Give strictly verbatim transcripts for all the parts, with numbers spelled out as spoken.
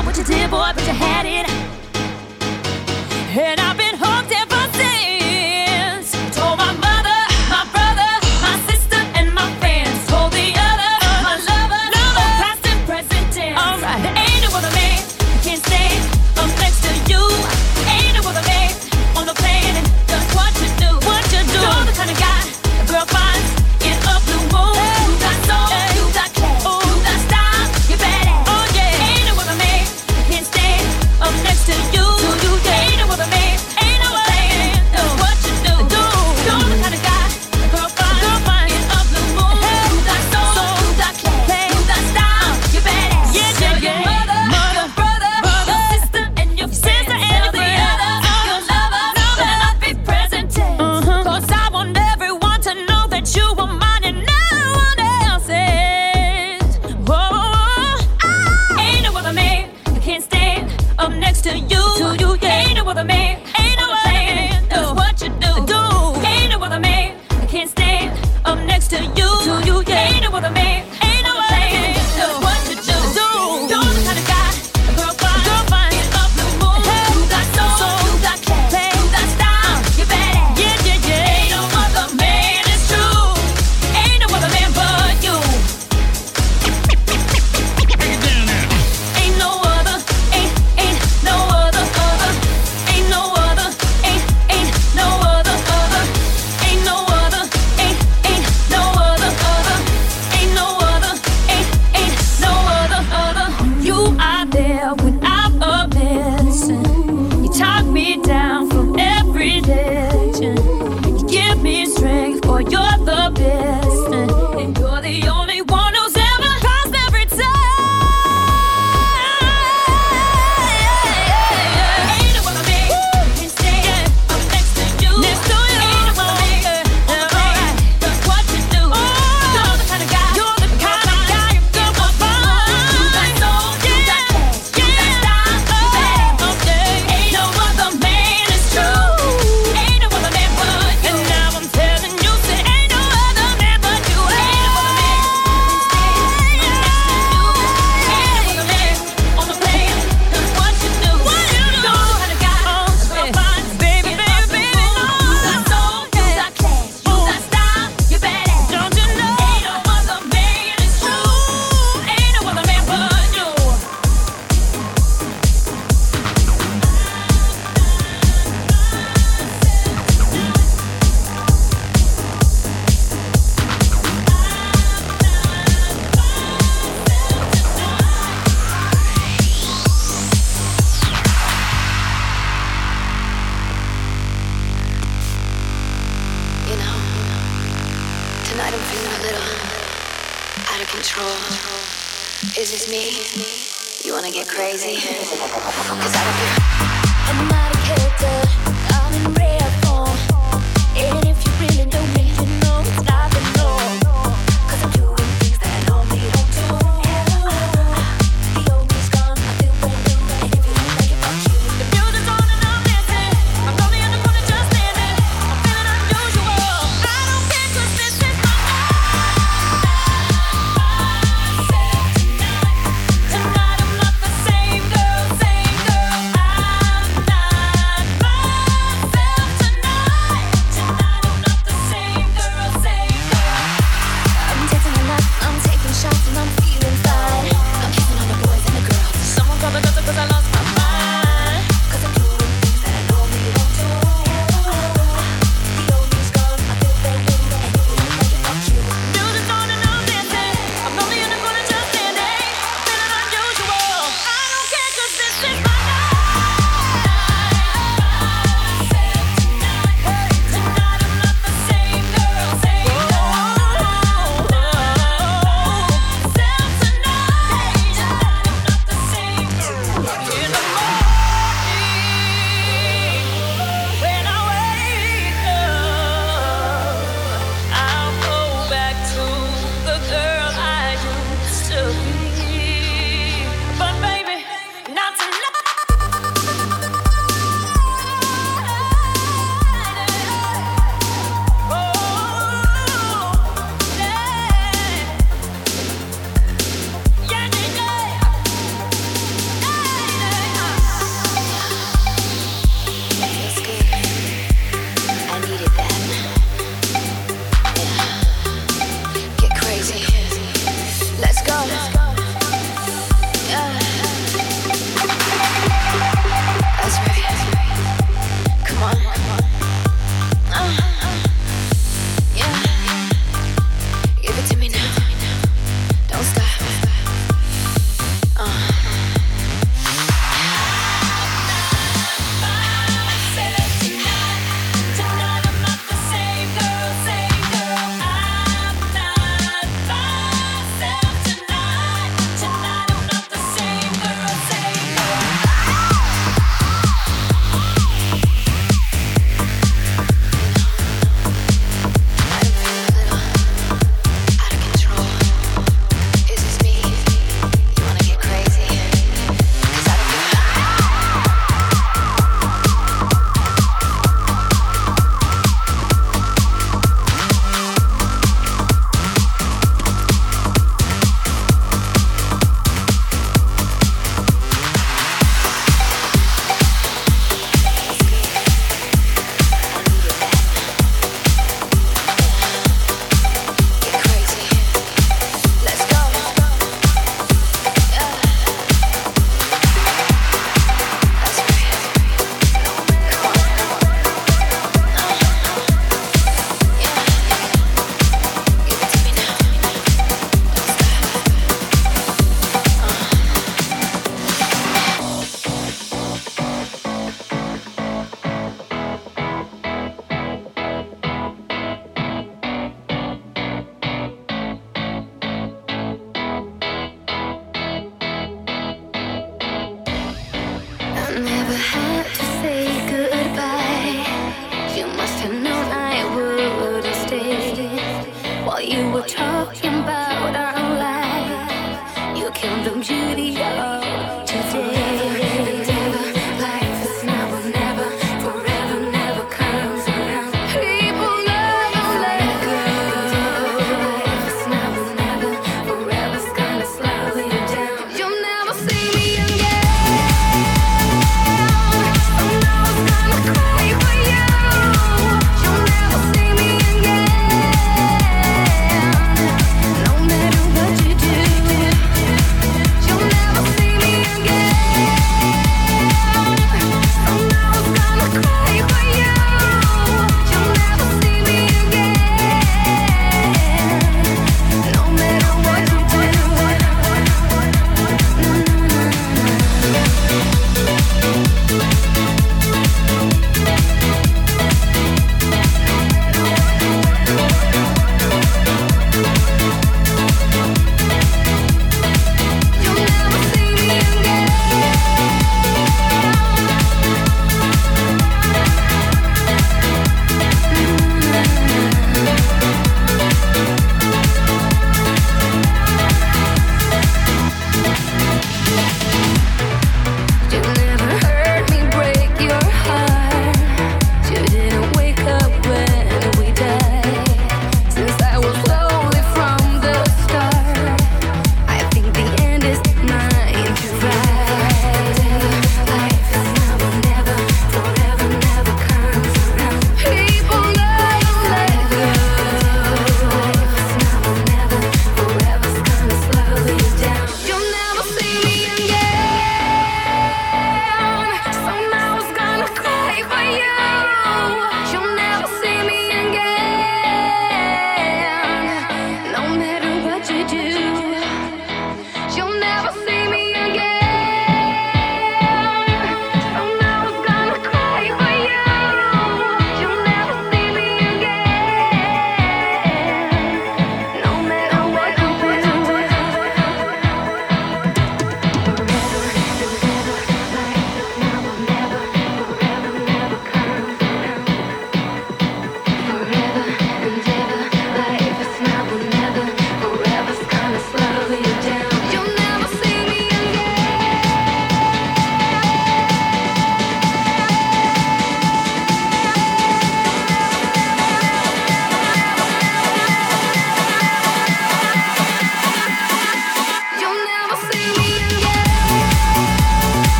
what you did, boy, but you had it. And I've been hooked ever since. Told my mother, my brother, my sister, and my friends. Told the other, my lover, lover, past and present tense. Alright, there ain't no other man who can stand up next to you. Ain't no other man on the planet does what you do. What you do? You're the kind of guy a girl finds in a blue moon. Hey. You got soul, hey. You got class, ooh. You got style, you badass. Oh yeah, ain't no other man who can stand up next to you. Do you? Ain't no other man, ain't no other man does what you do. Do. You're the kind of guy a girl finds, girl finds in a blue moon. Hey. You got soul, soul, you got class, hey. You got style, you badass. Yeah, yeah, yeah. Your mother, mother, your brother, brother, your sister, and your sister, and the other, your lover, lover, and I'll be present tense. Uh-huh. Cause I want everyone to know that you are mine and no one else's. Whoa, ah. Ain't no other man that can stand up next to you. To you, yeah. Ain't no other man, ain't no other man does what you do. Do. Ain't no other man that can stand up next to you. To you, yeah. Ain't no other man, ain't no other man does what you do. Do. You're the kind of guy a girl finds, girl finds in a blue moon. Hey. You got soul, you got class, hey. You got style, you badass. Yeah, yeah, yeah. Ain't no other man, it's true. Ain't no other man but you. Ain't no other, ain't, ain't no other, other. Ain't no other, ain't, ain't no other, other. Ain't no other, ain't, ain't no other, other. Ain't no other, ain't, ain't no other, other. You are there without a medicine. You talk me down from every legend. You give me strength, boy, you're the best. And you're the only one who's ever passed every time. Ain't no other man can stand up next to you. Next to you. Ain't no other man, other man does what you do. You're the kind of guy, you're the kind of guy you girl will find. You got soul, you got class, you got style, you badass. Ain't no other man, it's true. Ain't no other man but you. And now I'm telling you, say ain't no other man but you. Ain't no other man can stand up next to you. Ain't no other man on the planet does what you do. What you do? You're the kind of guy a girl finds, baby, baby, baby. You got soul, you got class, you got style, you badass. Don't you know? Ain't no other man, it's true. Ain't no other man but you. You know, tonight I'm feeling a little out of control. Is this me? You wanna get crazy? Cause I don't give. I'm out of character, I'm in rare form. And if you really know me, you know it's not the norm. Cause I'm doing things that I normally don't do. The old me's gone, I feel brand new. And if you don't like it, fuck you. The music's on and I'm dancing. I'm lonely in the corner just standing. I'm feeling unusual. I don't care 'cause this is my night. Tonight I'm not the same girl, same girl. I'm not myself. talking about our life. You killed the beauty of today. Life is now or never, forever never comes around. People never let go. Life is now or never, forever's gonna slow you down. You'll never see me again. So now I'm gonna cry for you. You'll never see me again.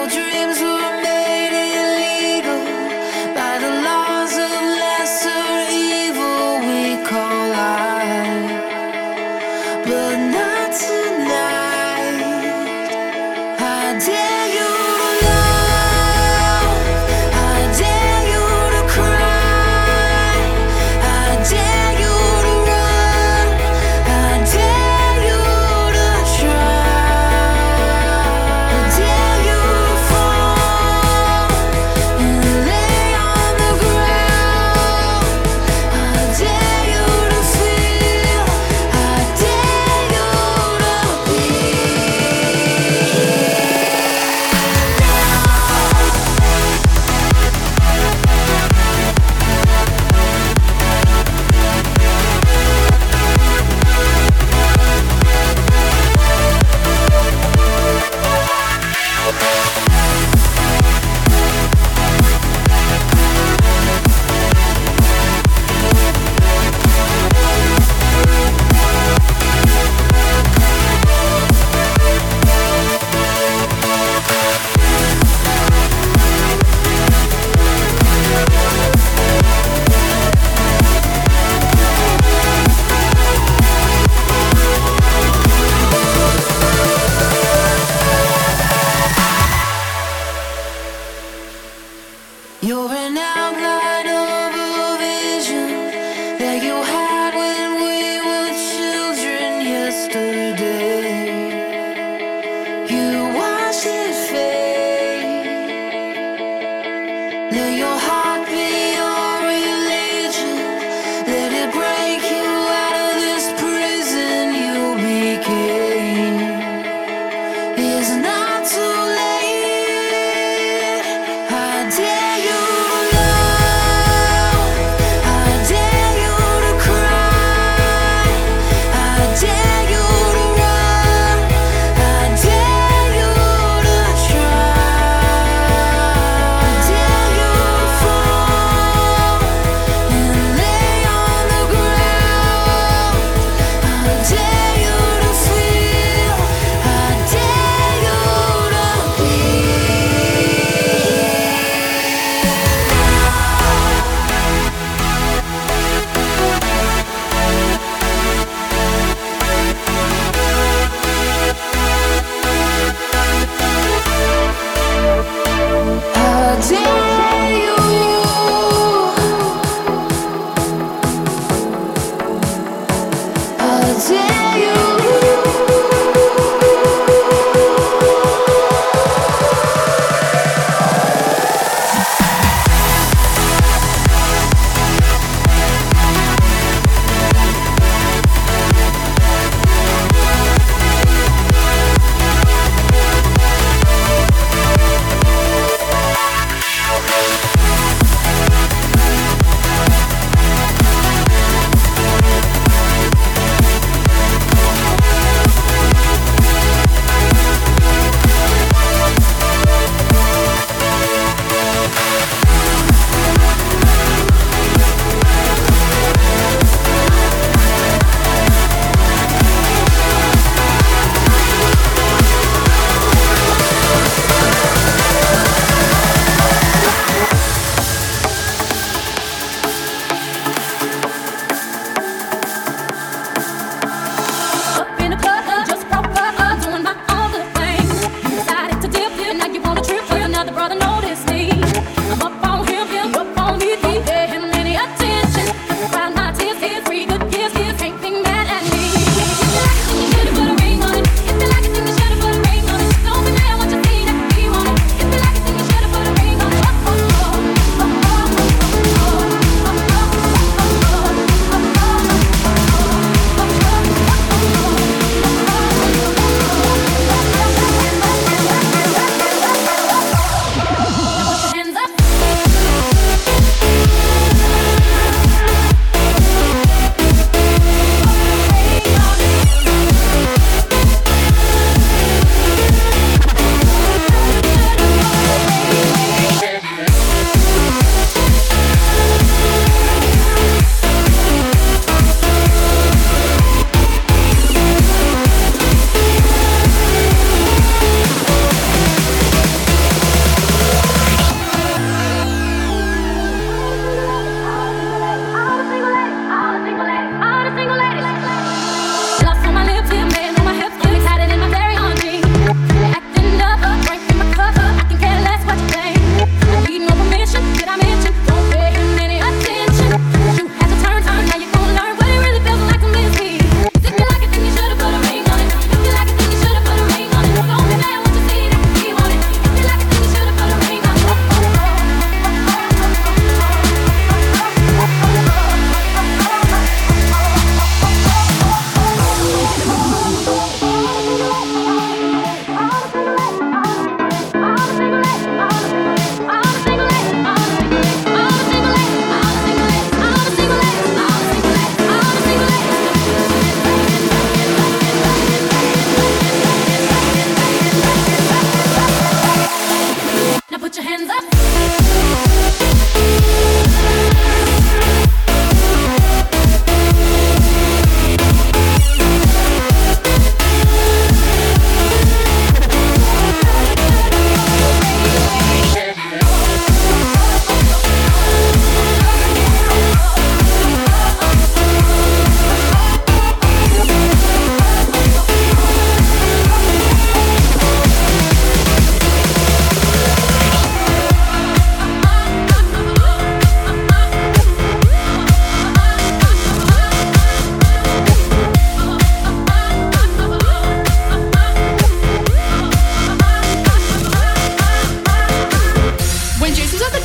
It's not too late. I dare you.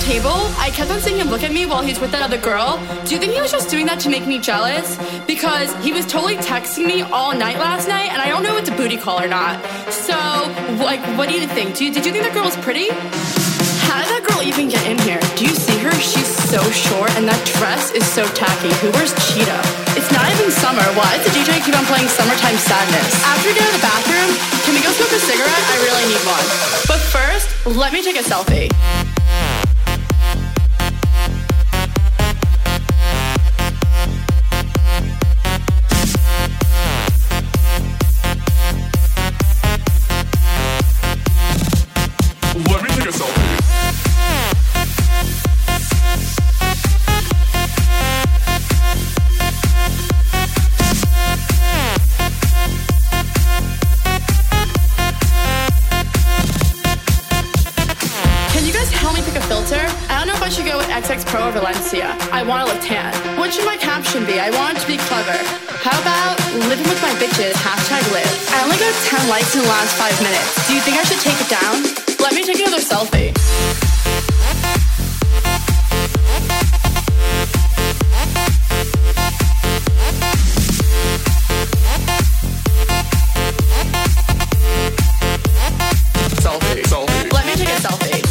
table, I kept on seeing him look at me while he's with that other girl. Do you think he was just doing that to make me jealous? Because he was totally texting me all night last night, and I don't know if it's a booty call or not. So, like, what do you think? Do you, did you think that girl was pretty? How did that girl even get in here? Do you see her? She's so short, and that dress is so tacky. Who wears cheetah? It's not even summer. Why does the D J keep on playing Summertime Sadness? After we get out of the bathroom, can we go smoke a cigarette? I really need one. But first, let me take a selfie. Let me take a selfie. Can you guys help me pick a filter? I don't know if I should go with X X Pro or Valencia. I want to look tan. What should my caption be? I want it to be clever. How about living with my bitches, hashtag live. I only got ten likes in the last five minutes. Do you think I should take it down? Let me take another selfie. Selfie, selfie. Let me take a selfie.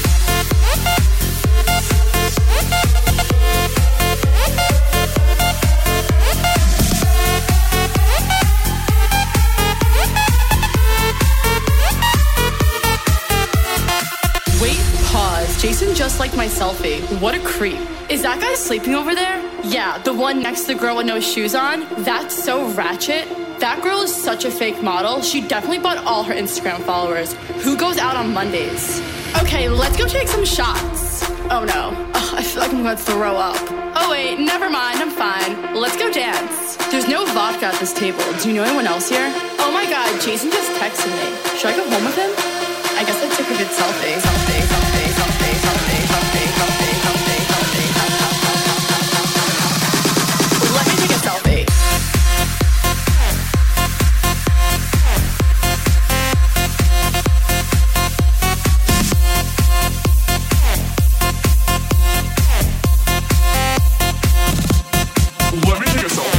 Wait, pause. Jason just liked my selfie. What a creep. Is that guy sleeping over there? Yeah, the one next to the girl with no shoes on. That's so ratchet. That girl is such a fake model. She definitely bought all her Instagram followers. Who goes out on Mondays? Okay, let's go take some shots. Oh no. Ugh, I feel like I'm gonna throw up. Oh wait, never mind, I'm fine. Let's go dance. There's no vodka at this table. Do you know anyone else here? Oh my god, Jason just texted me. Should I go home with him? I guess I took a good selfie. Selfie, selfie, selfie, selfie, selfie, selfie, selfie, selfie. Let me take a selfie. Let me take a selfie.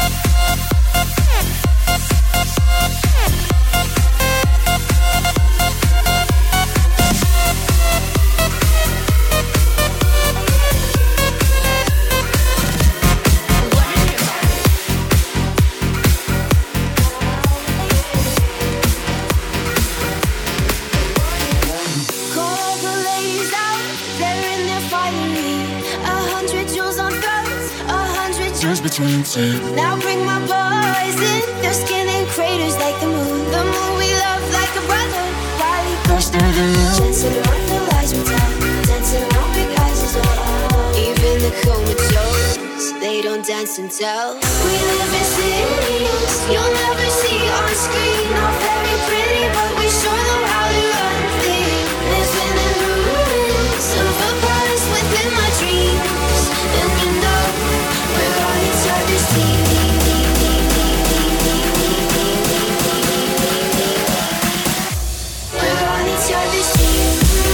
Call the ladies out, they're in there fighting me. A hundred jewels on throats, a hundred jewels between teeth. Now bring my boys in, their skin in craters like the moon. The moon we love like a brother, while he goes through the moon. Dancing around the lies we tell, dancing around big eyes is all. Even the comatose, they don't dance and tell. We live in cities you'll never see on screen. Not very pretty, but we show them how to run things. Living in ruins of a palace within my dreams. And you know, we're on each other's team. We're on each other's team.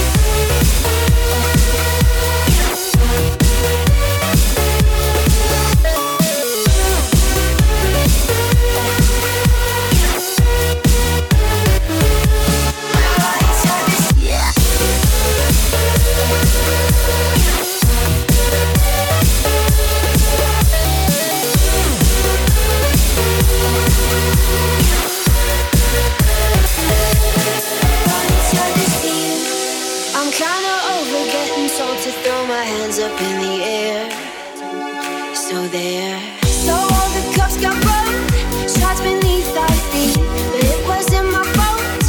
I'm kinda over getting told to throw my hands up in the air. So there. So all the cups got broke, shots beneath our feet, but it wasn't my fault.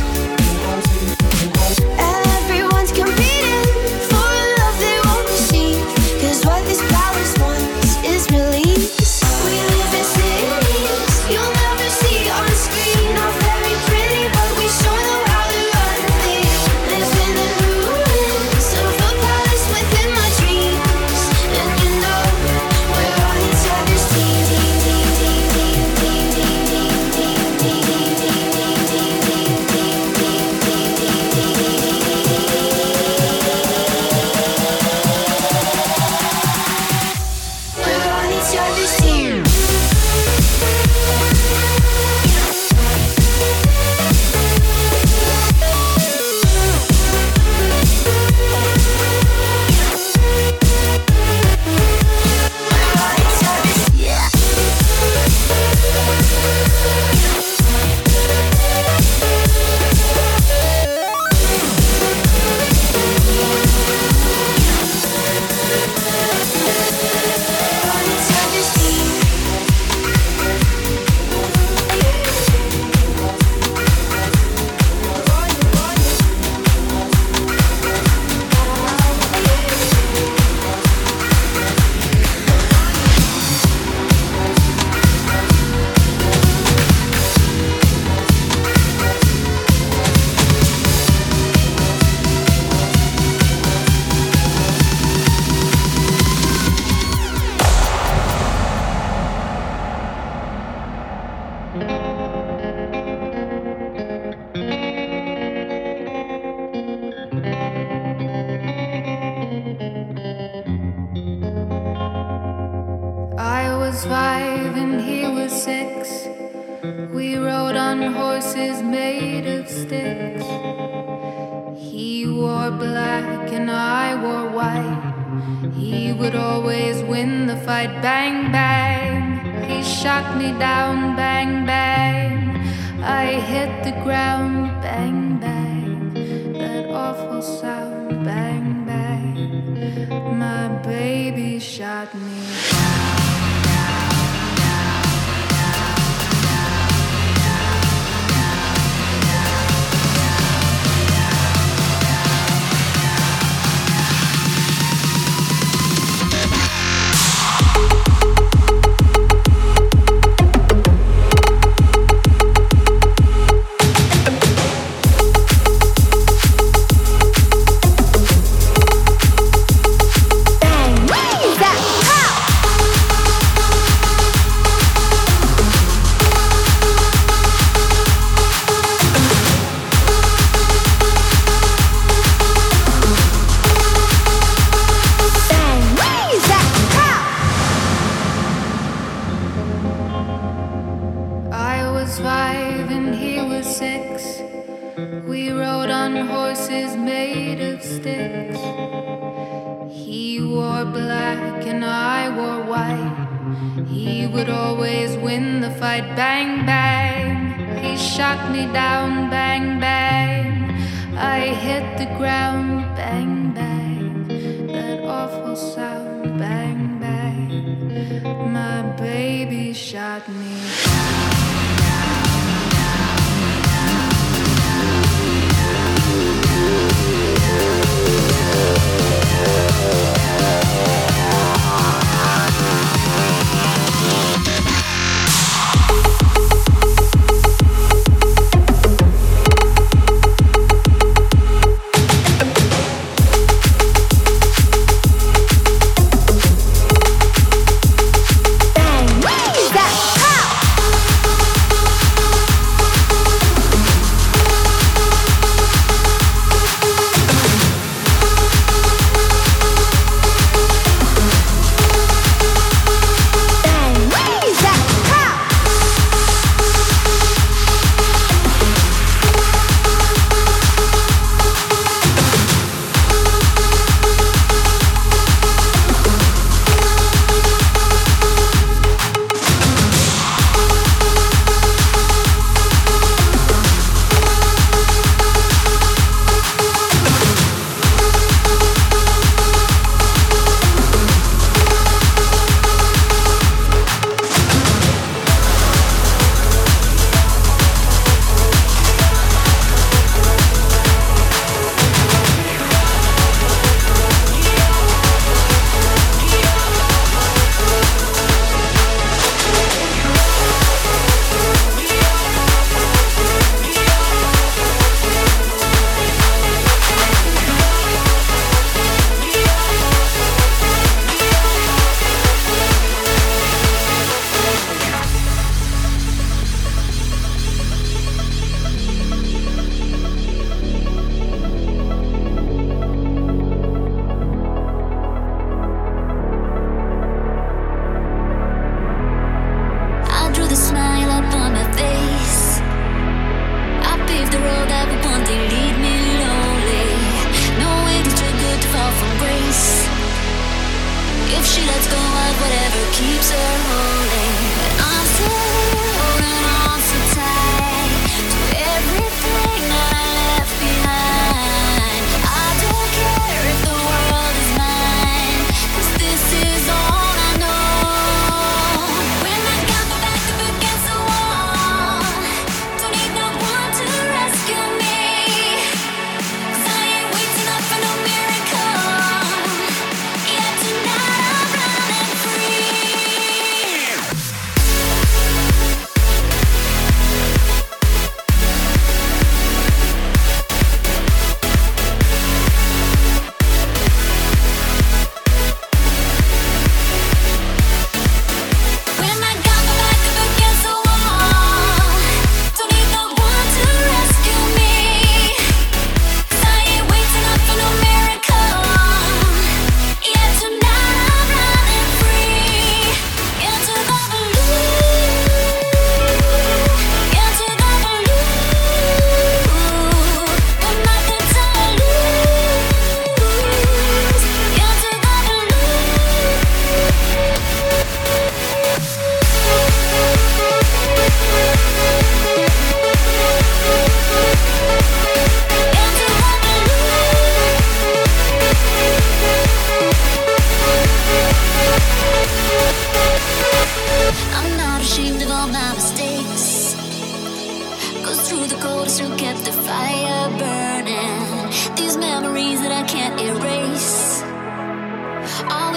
And everyone's competing for a love they won't receive, 'cause what this palace wants is release. We live in cities you'll never see on screen. Not very pretty, but we show them how to run things. Living in ruins of a palace within my dreams. And you know, we're on each other's team. was five and he was six. We rode on horses made of sticks. He wore black and I wore white. He would always win the fight. Bang, bang. He shot me down. Bang, bang. I hit the ground. Bang, bang. That awful sound. Bang, bang. My baby shot me down.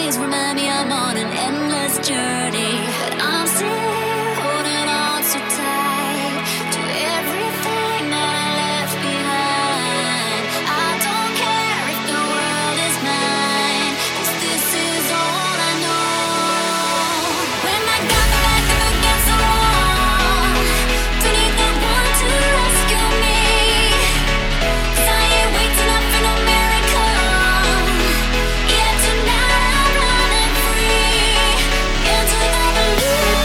memories remind me I'm on an endless journey, but I'm still holding on so tight to everything that I left behind. I don't care if the world is mine, 'cause this is all I know. When I got back up against the wall, don't need no one to rescue me, 'cause I ain't waiting up for no miracle. Yeah, tonight I'm running free into the blue.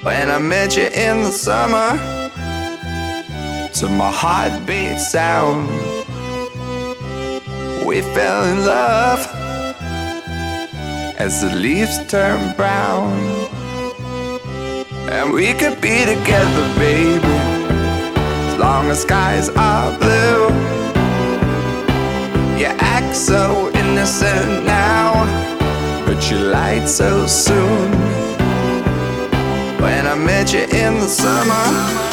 When I met you in the summer, to my heartbeat sound, we fell in love as the leaves turn brown. And we could be together, baby, as long as skies are blue. You act so innocent now, but you lied so soon. When I met you in the summer,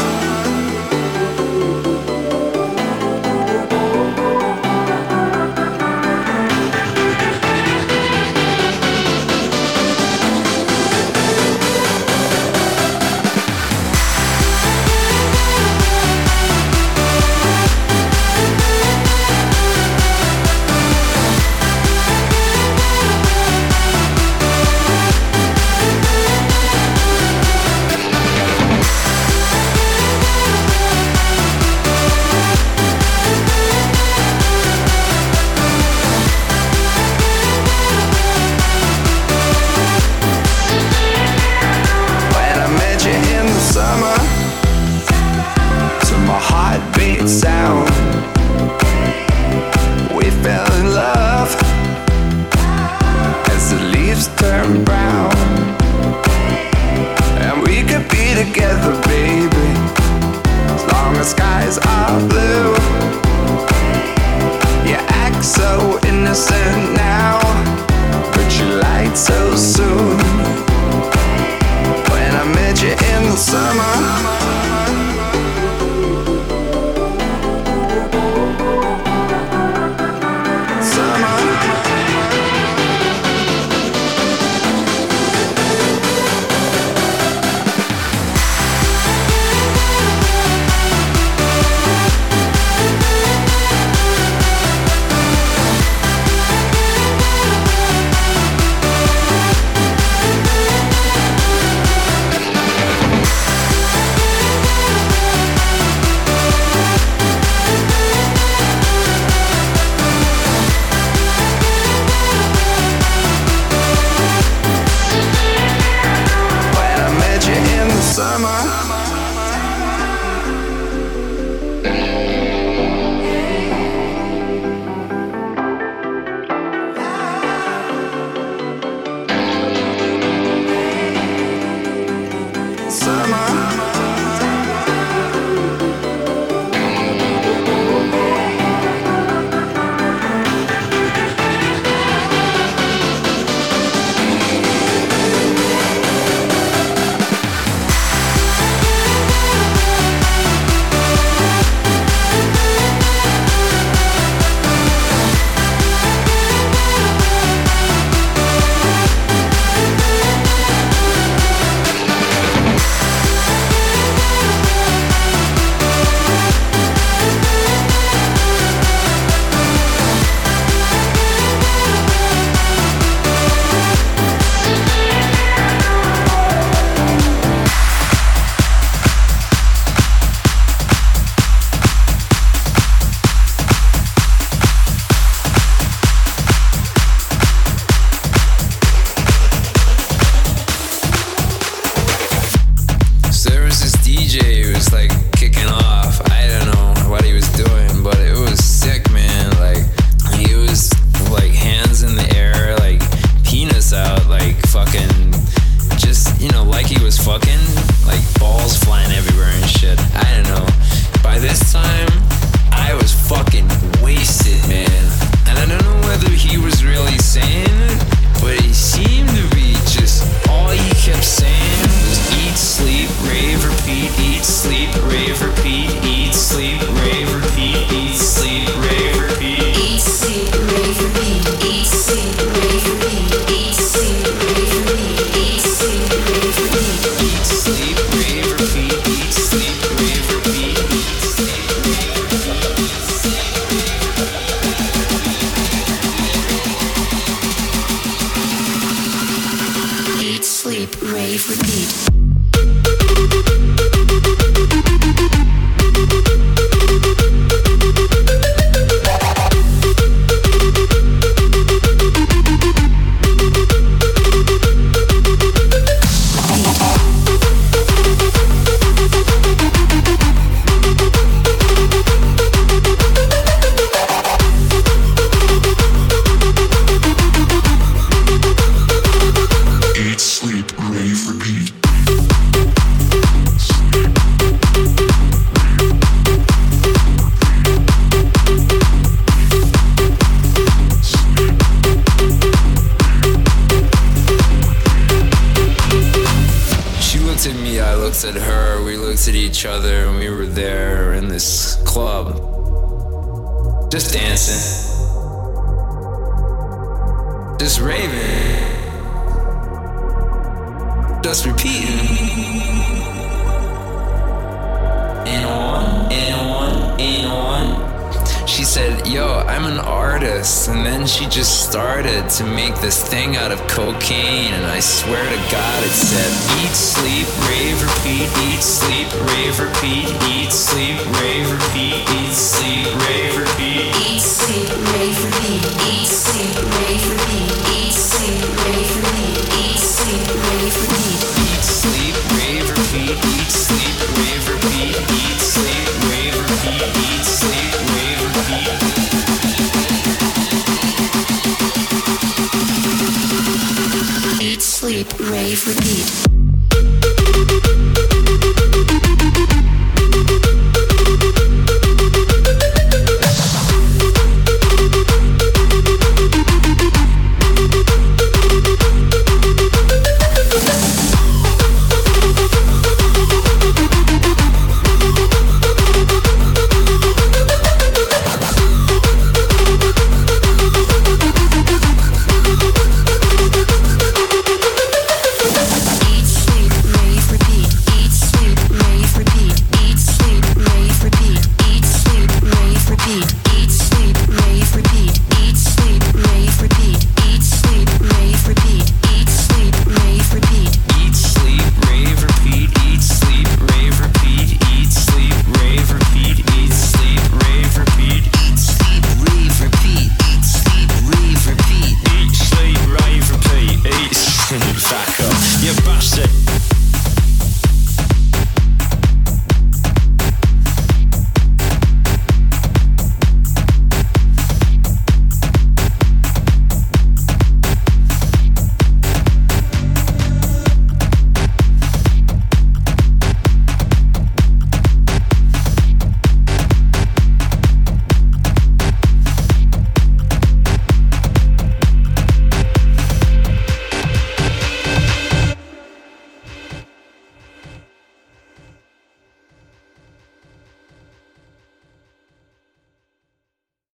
sound, we fell in love as the leaves turn brown. And we could be together, baby, as long as skies are blue. You act so innocent now, but you lied so soon. When I met you in the summer, glanced at her, we looked at each other, and we were there in this club, just dancing, just raving, just repeating. And on, and on, and on. She said, yo, I'm an artist. And then she just started to make this thing out of cocaine. And I swear to God, it said, eat, sleep, rave, repeat, eat, sleep, rave, repeat, eat, sleep, rave, repeat, eat, sleep, rave, repeat, eat, sleep, rave, repeat, eat, sleep, rave, repeat, eat, sleep, rave, repeat, eat, sleep, rave, repeat, eat, sleep, rave, repeat, eat, sleep, rave, repeat, eat, sleep, rave, repeat, eat, sleep, rave, repeat. Eat, sleep, rave, repeat.